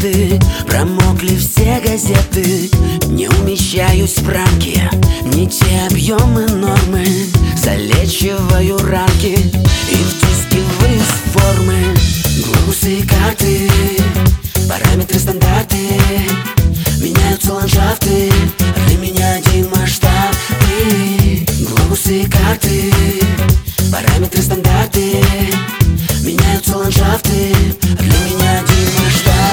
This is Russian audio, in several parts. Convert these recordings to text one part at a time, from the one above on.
карты, промокли все газеты. Не умещаюсь в рамки, не те объемы нормы. Залечиваю ранки и втискиваю с формы. Глобусы и карты, параметры, стандарты. Меняются ландшафты, для меня один масштаб. Глобусы и карты, параметры, стандарты. Меняются ландшафты, для меня один масштаб.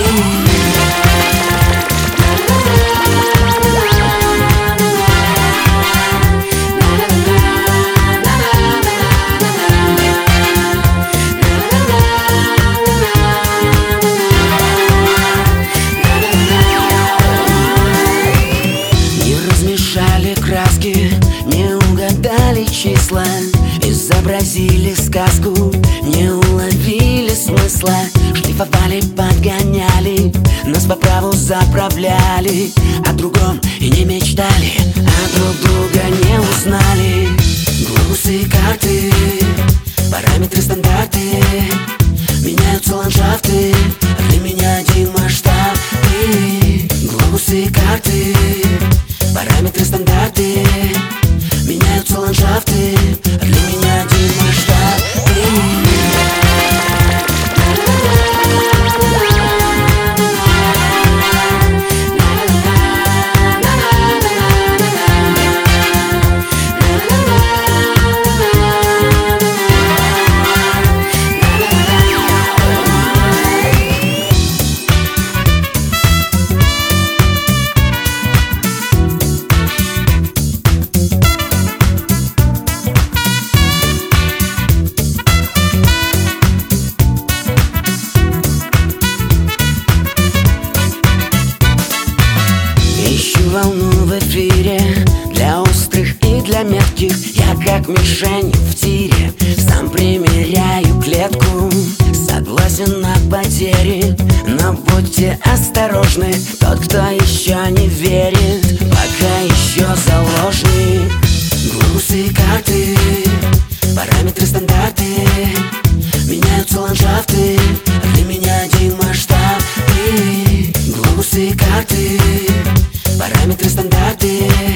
Не размешали краски, не угадали числа. Изобразили сказку, не уловили смысла. Шлифовали, подгоняли, нас по праву заправляли. О другом и не мечтали, а друг друга не узнали. Глобусы и карты, параметры, стандарты. Меняются ландшафты, для меня один масштаб. Глобусы и карты, параметры, стандарты. Меняются ландшафты, для меня один масштаб. Волну в эфире, для острых и для мягких. Я как мишень в тире, сам примеряю клетку. Согласен на потери, но будьте осторожны. Тот, кто еще не верит, пока еще заложник. Глобусы и карты, параметры, стандарты. Меняются ландшафты, для меня один масштаб. Глобусы и карты, параметры, стандарты.